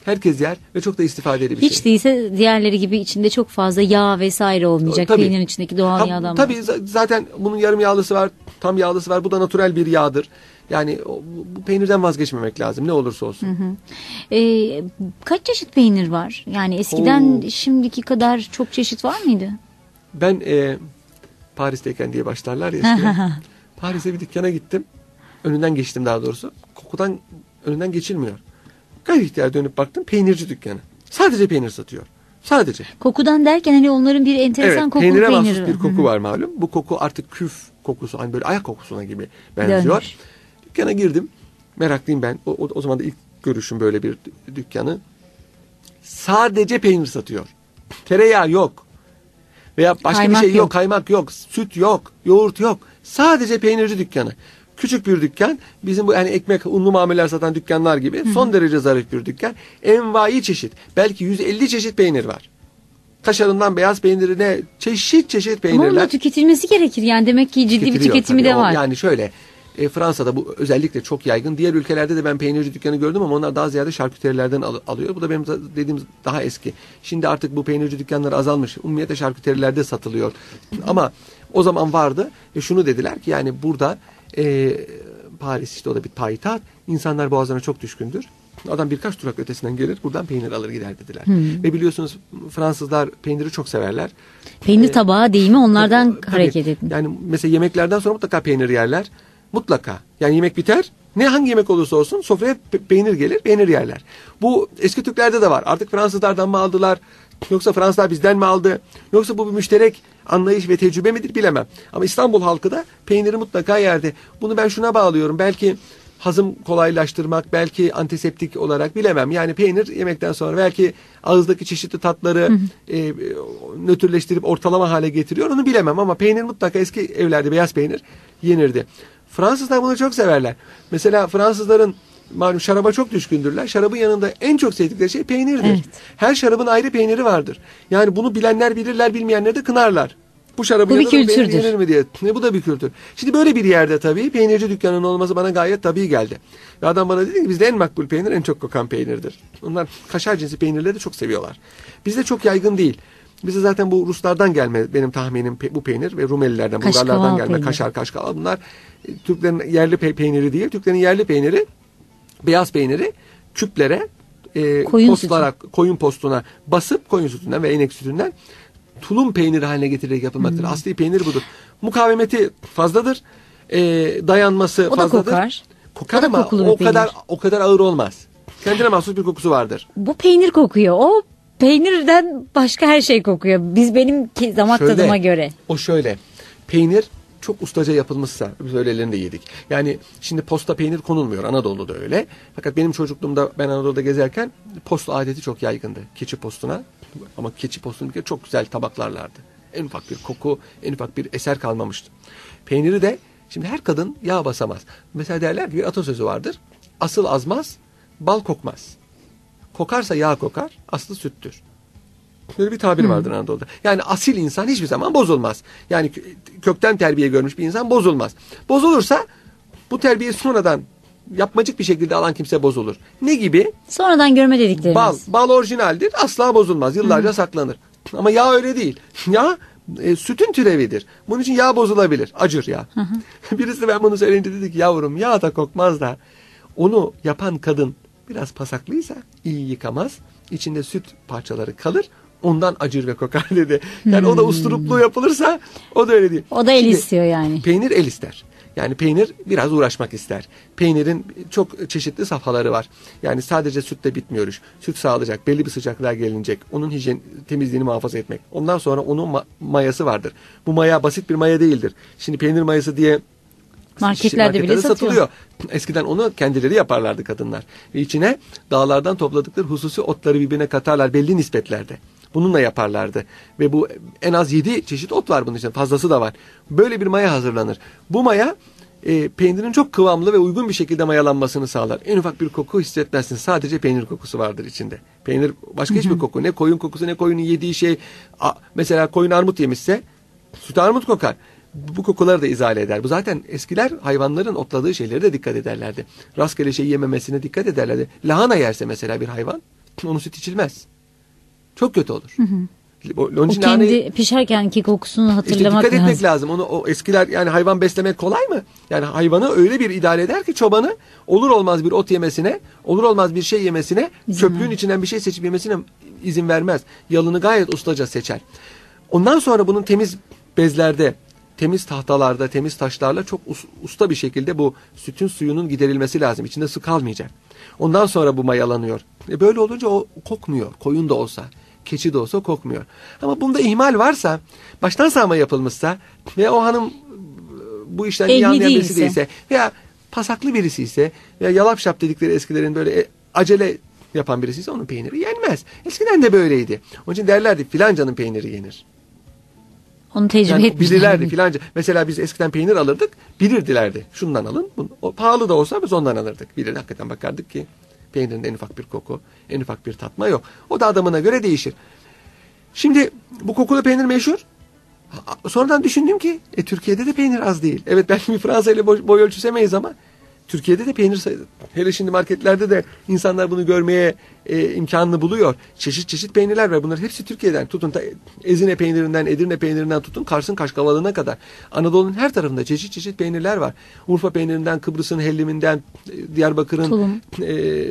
Herkes yer ve çok da istifadeli bir Hiç şey. değilse diğerleri gibi içinde çok fazla yağ vesaire olmayacak. Tabii. Peynirin içindeki doğal Ha, yağdan. tabii zaten bunun yarım yağlısı var, tam yağlısı var. Bu da natürel bir yağdır. Yani o, bu peynirden vazgeçmemek lazım ne olursa olsun. Hı hı. Ee, kaç çeşit peynir var? Yani eskiden Oo. şimdiki kadar çok çeşit var mıydı? Ben e, Paris'teyken diye başlarlar ya eskiden. Paris'e bir dükkana gittim. Önünden geçtim daha doğrusu. Kokudan önünden geçilmiyor. Gayri ihtiyar dönüp baktım, peynirci dükkanı. Sadece peynir satıyor. Sadece. Kokudan derken hani onların bir enteresan Evet, kokulu peynire peyniri. mahsus bir koku var malum. Bu koku artık küf kokusu, hani böyle ayak kokusuna gibi benziyor. Dönmüş. Dükkana girdim. Meraklıyım ben. O, o, o zaman da ilk görüşüm böyle bir dükkanı. Sadece peynir satıyor. Tereyağı yok. Veya başka Kaymak bir şey yok. yok. Kaymak yok. Süt yok. Yoğurt yok. Sadece peynirci dükkanı. Küçük bir dükkan. Bizim bu yani ekmek, unlu mamuller satan dükkanlar gibi. Hı-hı. Son derece zarif bir dükkan. Envai çeşit. Belki yüz elli çeşit peynir var. Kaşarından beyaz peynirine çeşit çeşit peynirler. Ama onun da tüketilmesi gerekir. Yani demek ki ciddi bir tüketimi tabii. de var. O, yani şöyle e, Fransa'da bu özellikle çok yaygın. Diğer ülkelerde de ben peynirci dükkanı gördüm ama onlar daha ziyade şarküterilerden al- alıyor. Bu da benim dediğim daha eski. Şimdi artık bu peynirci dükkanları azalmış. Umumiyete şarküterilerde satılıyor. Ama o zaman vardı. E, şunu dediler ki yani burada e, Paris işte o da bir payitaht. İnsanlar boğazlarına çok düşkündür. Adam birkaç durak ötesinden gelir buradan peynir alır gider dediler. Hmm. Ve biliyorsunuz Fransızlar peyniri çok severler. Peynir tabağı deyimi onlardan tabii, hareket edin. Yani mesela yemeklerden sonra mutlaka peynir yerler. Mutlaka. Yani yemek biter. Ne hangi yemek olursa olsun sofraya pe- peynir gelir, peynir yerler. Bu eski Türklerde de var. Artık Fransızlardan mı aldılar? Yoksa Fransızlar bizden mi aldı? Yoksa bu bir müşterek anlayış ve tecrübe midir bilemem. Ama İstanbul halkı da peyniri mutlaka yerdi. Bunu ben şuna bağlıyorum. Belki hazım kolaylaştırmak, belki antiseptik olarak bilemem. Yani peynir yemekten sonra belki ağızdaki çeşitli tatları hı hı. E, nötrleştirip ortalama hale getiriyor. Onu bilemem ama peynir mutlaka eski evlerde beyaz peynir yenirdi. Fransızlar bunu çok severler. Mesela Fransızların malum şaraba çok düşkündürler. Şarabın yanında en çok sevdikleri şey peynirdir. Evet. Her şarabın ayrı peyniri vardır. Yani bunu bilenler bilirler, bilmeyenler de kınarlar. Bu şarabın bu yanında bir kültürdür. Yenir mi diye. Ne, bu da bir kültür. Şimdi böyle bir yerde tabii peynirci dükkanının olması bana gayet tabii geldi. Ve adam bana dedi ki bizde en makbul peynir en çok kokan peynirdir. Onlar kaşar cinsi peynirleri de çok seviyorlar. Bizde çok yaygın değil. Bize zaten bu Ruslardan gelme benim tahminim bu peynir ve Rumelilerden, Bulgarlardan gelme peynir. Kaşar, kaşkaval. Bunlar Türklerin yerli pe- peyniri değil. Türklerin yerli peyniri, beyaz peyniri küplere, e, koyun postlara, sütü. koyun postuna basıp koyun sütünden ve inek sütünden tulum peyniri haline getirilerek yapılmaktadır. Hmm. Asli peynir budur. Mukavemeti fazladır. E, dayanması o fazladır. O da kokar. Kokar o da ama o kadar o kadar ağır olmaz. Kendine mahsus bir kokusu vardır. Bu peynir kokuyor. O peynirden başka her şey kokuyor. Biz benim damak şöyle, tadıma göre. O şöyle. Peynir çok ustaca yapılmışsa biz öylelerinde yedik. Yani şimdi posta peynir konulmuyor. Anadolu'da öyle. Fakat benim çocukluğumda ben Anadolu'da gezerken post adeti çok yaygındı. Keçi postuna. Ama keçi postunun çok güzel tabaklarlardı. En ufak bir koku, en ufak bir eser kalmamıştı. Peyniri de şimdi her kadın yağ basamaz. Mesela derler ki bir atasözü vardır. Asıl azmaz, bal kokmaz. Kokarsa yağ kokar, aslı süttür. Böyle bir tabir vardır hmm. Anadolu'da. Yani asil insan hiçbir zaman bozulmaz. Yani kökten terbiye görmüş bir insan bozulmaz. Bozulursa bu terbiyeyi sonradan yapmacık bir şekilde alan kimse bozulur. Ne gibi? Sonradan görme dediklerimiz. Bal. Bal orijinaldir. Asla bozulmaz. Yıllarca hmm. saklanır. Ama yağ öyle değil. Yağ e, sütün türevidir. Bunun için yağ bozulabilir. Acır yağ. Birisi ben bunu söyleyince dedi ki yavrum yağ da kokmaz da onu yapan kadın biraz pasaklıysa iyi yıkamaz. İçinde süt parçaları kalır. Ondan acır ve kokar dedi. Yani hmm. o da usturuplu yapılırsa o da öyle değil. O da el Şimdi, istiyor yani. Peynir el ister. Yani peynir biraz uğraşmak ister. Peynirin çok çeşitli safhaları var. Yani sadece sütle bitmiyor iş. Süt sağlayacak, belli bir sıcaklığa gelinecek. Onun hijyen, temizliğini muhafaza etmek. Ondan sonra onun ma- mayası vardır. Bu maya basit bir maya değildir. Şimdi peynir mayası diye marketlerde bile satılıyor. Eskiden onu kendileri yaparlardı kadınlar. Ve içine dağlardan topladıkları hususi otları birbirine katarlar belli nispetlerde. Bununla yaparlardı. Ve bu en az yedi çeşit ot var bunun içinde. Fazlası da var. Böyle bir maya hazırlanır. Bu maya e, peynirin çok kıvamlı ve uygun bir şekilde mayalanmasını sağlar. En ufak bir koku hissetmezsin. Sadece peynir kokusu vardır içinde. Peynir başka hiçbir Hı-hı. koku. Ne koyun kokusu ne koyunun yediği şey. A, mesela koyun armut yemişse süt armut kokar. Bu kokuları da izale eder. Bu zaten eskiler hayvanların otladığı şeylere de dikkat ederlerdi. Rastgele şey yememesine dikkat ederlerdi. Lahana yerse mesela bir hayvan Onu süt içilmez. Çok kötü olur. Hı hı. O kendi pişerkenki kokusunu hatırlamak işte dikkat lazım. etmek lazım. Onu o eskiler yani hayvan beslemek kolay mı? Yani hayvanı öyle bir idare eder ki çobanı olur olmaz bir ot yemesine, olur olmaz bir şey yemesine, İzin çöplüğün ver. içinden bir şey seçip yemesine izin vermez. Yalını gayet ustaca seçer. Ondan sonra bunun temiz bezlerde, temiz tahtalarda, temiz taşlarla çok usta bir şekilde bu sütün suyunun giderilmesi lazım. İçinde su kalmayacak. Ondan sonra bu mayalanıyor. E böyle olunca o kokmuyor. Koyun da olsa, keçi de olsa kokmuyor. Ama bunda ihmal varsa, baştan sağma yapılmışsa ve o hanım bu işten iyi anlayan birisi değilse veya pasaklı birisi ise veya yalap şap dedikleri eskilerin böyle acele yapan birisi ise onun peyniri yenmez. Eskiden de böyleydi. Onun için derlerdi filancanın peyniri yenir. Onu tecrübe yani etmişler. Bilirlerdi filanca. Mesela biz eskiden peynir alırdık. Bilirdilerdi. Şundan alın. Bunu, o, pahalı da olsa biz ondan alırdık. Bilirdi. Hakikaten bakardık ki peynirin en ufak bir koku, en ufak bir tatma yok. O da adamına göre değişir. Şimdi bu kokulu peynir meşhur. Sonradan düşündüm ki e, Türkiye'de de peynir az değil. Evet belki bir Fransa ile boy, boy ölçüsemeyiz ama Türkiye'de de peynir sayılır. Hele şimdi marketlerde de insanlar bunu görmeye e, imkanını buluyor. Çeşit çeşit peynirler var. Bunlar hepsi Türkiye'den. Tutun ta, Ezine peynirinden, Edirne peynirinden tutun Kars'ın Kaşkaval'ına kadar. Anadolu'nun her tarafında çeşit çeşit peynirler var. Urfa peynirinden, Kıbrıs'ın helliminden, Diyarbakır'ın Tulum. e,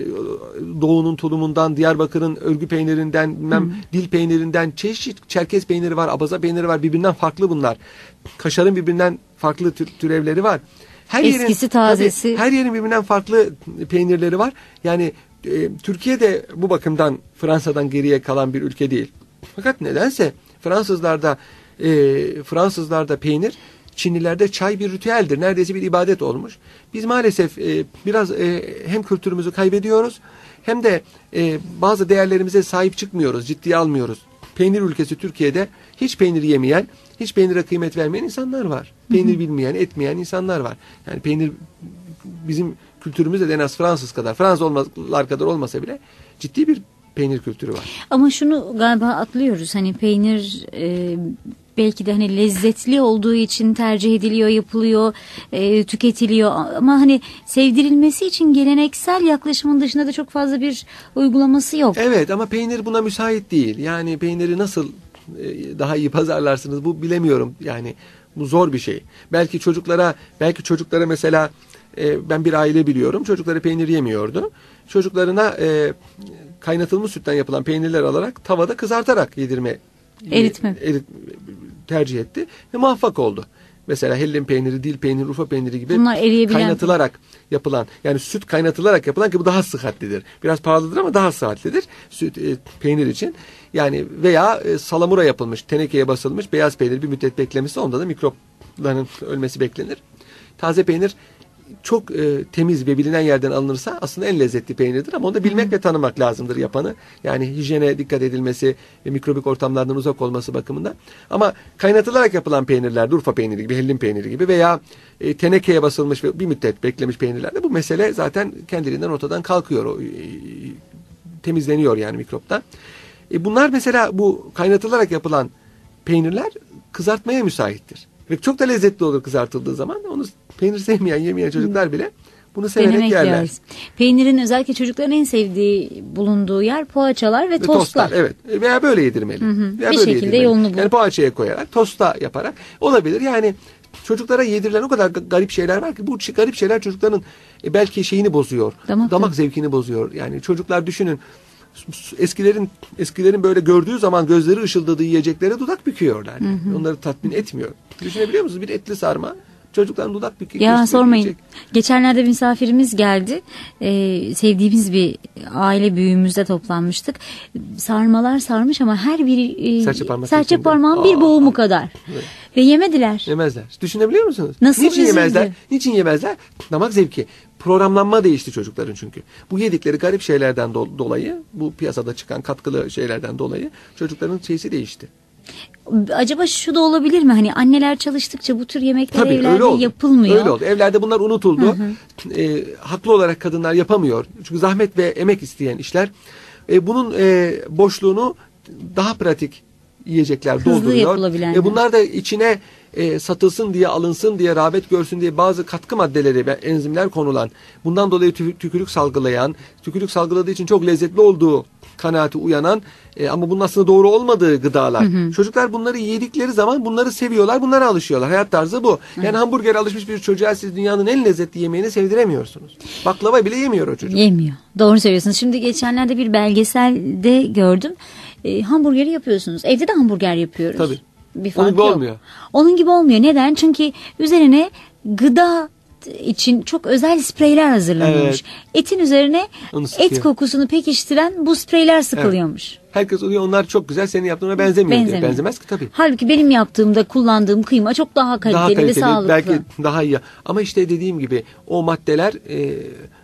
Doğu'nun tulumundan, Diyarbakır'ın örgü peynirinden, bilmem, dil peynirinden, çeşit Çerkez peyniri var, Abaza peyniri var. Birbirinden farklı bunlar. Kaşarın birbirinden farklı tür, türevleri var. Her Eskisi yerin, tazesi. Tabii, her yerin birbirinden farklı peynirleri var. Yani e, Türkiye de bu bakımdan Fransa'dan geriye kalan bir ülke değil. Fakat nedense Fransızlarda e, Fransızlarda peynir, Çinlilerde çay bir ritüeldir. Neredeyse bir ibadet olmuş. Biz maalesef e, biraz e, hem kültürümüzü kaybediyoruz hem de e, bazı değerlerimize sahip çıkmıyoruz, ciddiye almıyoruz. Peynir ülkesi Türkiye'de hiç peynir yemeyen, hiç peynire kıymet vermeyen insanlar var. Peynir hı hı. bilmeyen, etmeyen insanlar var. Yani peynir bizim kültürümüzde de en az Fransız kadar, Fransızlar kadar olmasa bile ciddi bir peynir kültürü var. Ama şunu galiba atlıyoruz. Hani peynir e, belki de hani lezzetli olduğu için tercih ediliyor, yapılıyor, e, tüketiliyor. Ama hani sevdirilmesi için geleneksel yaklaşımın dışında da çok fazla bir uygulaması yok. Evet ama peynir buna müsait değil. Yani peyniri nasıl e, daha iyi pazarlarsınız bu bilemiyorum. Yani bu zor bir şey. Belki çocuklara, belki çocuklara mesela e, ben bir aile biliyorum. Çocukları peynir yemiyordu. Çocuklarına e, kaynatılmış sütten yapılan peynirler alarak tavada kızartarak yedirme eritme erit, tercih etti ve muvaffak oldu. Mesela hellim peyniri, dil peyniri, Urfa peyniri gibi kaynatılarak yapılan, yani süt kaynatılarak yapılan ki bu daha sıhhatlidir. Biraz pahalıdır ama daha sıhhatlidir süt e, peynir için. Yani veya e, salamura yapılmış, tenekeye basılmış beyaz peynir bir müddet beklemesi, onda da mikropların ölmesi beklenir. Taze peynir çok e, temiz ve bilinen yerden alınırsa aslında en lezzetli peynirdir ama onu da bilmek Hı. ve tanımak lazımdır yapanı. Yani hijyene dikkat edilmesi ve mikrobik ortamlardan uzak olması bakımından. Ama kaynatılarak yapılan peynirlerde, Urfa peyniri gibi, hellim peyniri gibi veya e, tenekeye basılmış ve bir müddet beklemiş peynirlerde bu mesele zaten kendiliğinden ortadan kalkıyor. O, e, temizleniyor yani mikroptan. E, bunlar mesela bu kaynatılarak yapılan peynirler kızartmaya müsaittir. Ve çok da lezzetli olur kızartıldığı zaman. Onu peynir sevmeyen, yemeyen çocuklar bile bunu severek Denemek yerler. Yeriz. Peynirin özellikle çocukların en sevdiği bulunduğu yer poğaçalar ve, ve tostlar. tostlar. Evet. Veya böyle yedirmeli. Hı hı. Veya bir böyle şekilde yolunu bul. Yani poğaçaya koyarak, tosta yaparak olabilir. Yani çocuklara yedirilen o kadar garip şeyler var ki bu garip şeyler çocukların belki şeyini bozuyor. Damak, Damak zevkini bozuyor. Yani çocuklar düşünün. Eskilerin eskilerin böyle gördüğü zaman gözleri ışıldadığı yiyeceklere dudak büküyorlar. Hı hı. Onları tatmin etmiyor. Düşünebiliyor musunuz? Bir etli sarma çocukların dudak büküyor. Ya sormayın. Yiyecek. Geçenlerde bir misafirimiz geldi. Ee, sevdiğimiz bir aile büyüğümüzde toplanmıştık. Sarmalar sarmış ama her biri e, serçe, parmak serçe parmağın bir boğumu kadar. Evet. Ve yemediler. Yemezler. Düşünebiliyor musunuz? Nasıl Niçin üzüldü? yemezler? Niçin yemezler? Damak zevki. Programlanma değişti çocukların çünkü. Bu yedikleri garip şeylerden do- dolayı, bu piyasada çıkan katkılı şeylerden dolayı çocukların şeysi değişti. Acaba şu da olabilir mi? Hani anneler çalıştıkça bu tür yemekler Tabii, evlerde yapılmıyor. Öyle oldu. Evlerde bunlar unutuldu. Hı hı. E, haklı olarak kadınlar yapamıyor. Çünkü zahmet ve emek isteyen işler. E, bunun e, boşluğunu daha pratik yiyecekler Hızlı dolduruyor. yapılabilen. E, bunlar da içine e, satılsın diye, alınsın diye, rağbet görsün diye bazı katkı maddeleri ve enzimler konulan, bundan dolayı tü- tükürük salgılayan, tükürük salgıladığı için çok lezzetli olduğu kanaati uyanan e, ama bunun aslında doğru olmadığı gıdalar. Hı hı. Çocuklar bunları yedikleri zaman bunları seviyorlar, bunlara alışıyorlar. Hayat tarzı bu. Yani hı. hamburger alışmış bir çocuğa siz dünyanın en lezzetli yemeğini sevdiremiyorsunuz. Baklava bile yemiyor o çocuk. Yemiyor. Doğru söylüyorsunuz. Şimdi geçenlerde bir belgeselde gördüm. E, hamburgeri yapıyorsunuz. Evde de hamburger yapıyoruz. Tabii. Bir fark Onun gibi yok. olmuyor. Onun gibi olmuyor. Neden? Çünkü üzerine gıda için çok özel spreyler hazırlanmış. Evet. Etin üzerine et kokusunu pekiştiren bu spreyler sıkılıyormuş. Evet. Herkes oluyor, onlar çok güzel, senin yaptığına benzemiyor, benzemiyor diyor. Benzemez ki tabii. Halbuki benim yaptığımda kullandığım kıyma çok daha kaliteli, daha kaliteli ve sağlıklı. Belki daha iyi. Ama işte dediğim gibi o maddeler e,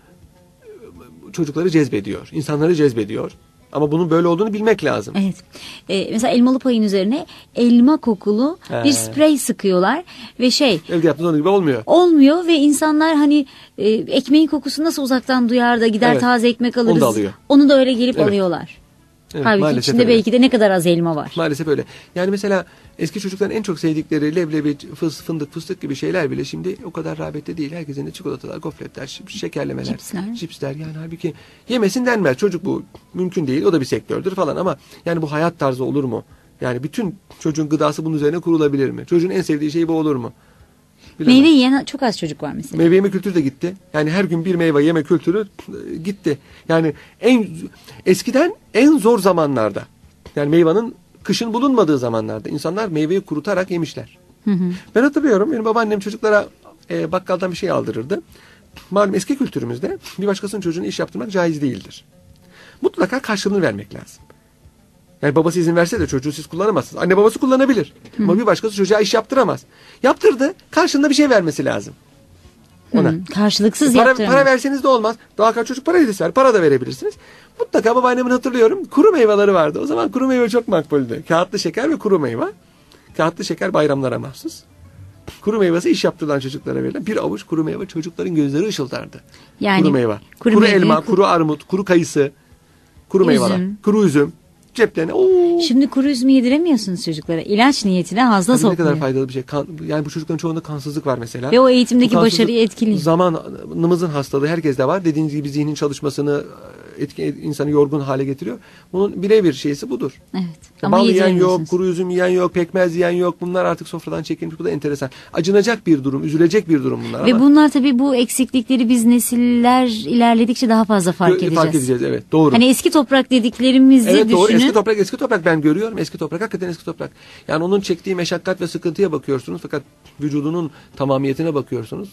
çocukları cezbediyor, insanları cezbediyor. Ama bunun böyle olduğunu bilmek lazım. Evet. Ee, mesela elmalı payın üzerine elma kokulu He. bir sprey sıkıyorlar ve şey. Evde yaptığınız onun gibi olmuyor. Olmuyor ve insanlar hani e, ekmeğin kokusunu nasıl uzaktan duyar da gider evet. taze ekmek alırız. Onu da alıyor. Onu da öyle gelip evet. alıyorlar. Evet, halbuki içinde öyle. Belki de ne kadar az elma var. Maalesef öyle. Yani mesela eski çocukların en çok sevdikleri leblebi, fıs, fındık, fıstık gibi şeyler bile şimdi o kadar rağbette değil. Herkesin de çikolatalar, gofretler, şekerlemeler, cipsler. cipsler. Yani halbuki yemesin denmez. Çocuk bu mümkün değil. O da bir sektördür falan ama yani bu hayat tarzı olur mu? Yani bütün çocuğun gıdası bunun üzerine kurulabilir mi? Çocuğun en sevdiği şey bu olur mu? Bilemem. Meyve yiyen çok az çocuk var mesela. Meyve yeme kültürü de gitti. Yani her gün bir meyve yeme kültürü gitti. Yani en eskiden en zor zamanlarda, yani meyvanın kışın bulunmadığı zamanlarda insanlar meyveyi kurutarak yemişler. Hı hı. Ben hatırlıyorum, benim babaannem çocuklara e, bakkaldan bir şey aldırırdı. Malum eski kültürümüzde bir başkasının çocuğuna iş yaptırmak caiz değildir. Mutlaka karşılığını vermek lazım. Yani babası izin verse de çocuğu siz kullanamazsınız. Anne babası kullanabilir. Hı. Ama bir başkası çocuğa iş yaptıramaz. Yaptırdı, karşılığında bir şey vermesi lazım ona. Hı. Karşılıksız para, yaptıramaz. para verseniz de olmaz. Daha kaç çocuk para ister, para da verebilirsiniz. Mutlaka babaannemin hatırlıyorum, kuru meyveleri vardı. O zaman kuru meyve çok makbuldü. Kağıtlı şeker ve kuru meyve. Kağıtlı şeker bayramlara mahsus. Kuru meyvesi iş yaptırılan çocuklara verilen bir avuç kuru meyve, çocukların gözleri ışıldardı. Yani kuru meyve. Kuru, kuru meyve, elma, kuru, kuru armut, kuru kayısı, kuru üzüm. Meyveler, kuru üzüm. Ceplerine. Oo. Şimdi kuru üzümü yediremiyorsunuz çocuklara. İlaç niyetine fazla sokmuyor. Ne kadar faydalı bir şey. Kan, yani bu çocukların çoğunda kansızlık var mesela. Ve o eğitimdeki başarıyı etkiliyor. Zamanımızın hastalığı herkeste var. Dediğiniz gibi zihnin çalışmasını etki, insanı yorgun hale getiriyor. Bunun birebir şeysi budur. Evet. Ama bal yiyen yok, kuru üzüm yiyen yok, pekmez yiyen yok. Bunlar artık sofradan çekilmiş. Bu da enteresan. Acınacak bir durum, üzülecek bir durum bunlar. Ve ama. bunlar tabii bu eksiklikleri biz nesiller ilerledikçe daha fazla fark edeceğiz. Fark edeceğiz, evet. Doğru. Hani eski toprak dediklerimizi evet, düşünün. Doğru. Eski toprak, eski toprak ben görüyorum. Eski toprak hakikaten eski toprak. Yani onun çektiği meşakkat ve sıkıntıya bakıyorsunuz. Fakat vücudunun tamamiyetine bakıyorsunuz.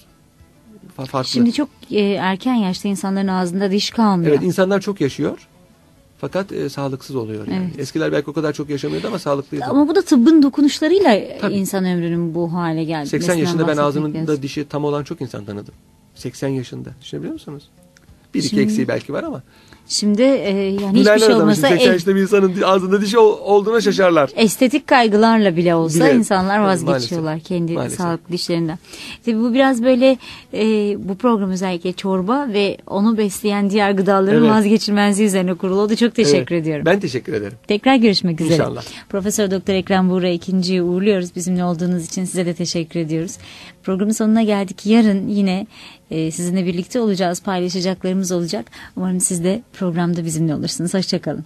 Farklı. Şimdi çok e, erken yaşta insanların ağzında diş kalmıyor. Evet, insanlar çok yaşıyor. Fakat e, sağlıksız oluyor yani. Evet. Eskiler belki o kadar çok yaşamıyordu ama sağlıklıydı. Ama bu da tıbbın dokunuşlarıyla Tabii. insan ömrünün bu hale geldi. seksen yaşında ben ağzımda dişi tam olan çok insan tanıdım. seksen yaşında. Düşünebiliyor musunuz? Bir iki Şimdi... eksiği belki var ama. Şimdi e, yani hiçbir şey olmasa... seksen yaşında bir insanın ağzında dişi olduğuna şaşarlar. Estetik kaygılarla bile olsa bile, insanlar vazgeçiyorlar maalesef, kendi maalesef. sağlıklı dişlerinden. İşte bu biraz böyle e, bu program özellikle çorba ve onu besleyen diğer gıdaların evet. vazgeçilmezliği üzerine kurulu. O da çok teşekkür evet. ediyorum. Ben teşekkür ederim. Tekrar görüşmek üzere. İnşallah. Profesör Doktor Ekrem Buğra ikinciyi uğurluyoruz. Bizimle olduğunuz için size de teşekkür ediyoruz. Programın sonuna geldik. Yarın yine e, sizinle birlikte olacağız. Paylaşacaklarımız olacak. Umarım siz de programda bizimle olursunuz. Hoşçakalın.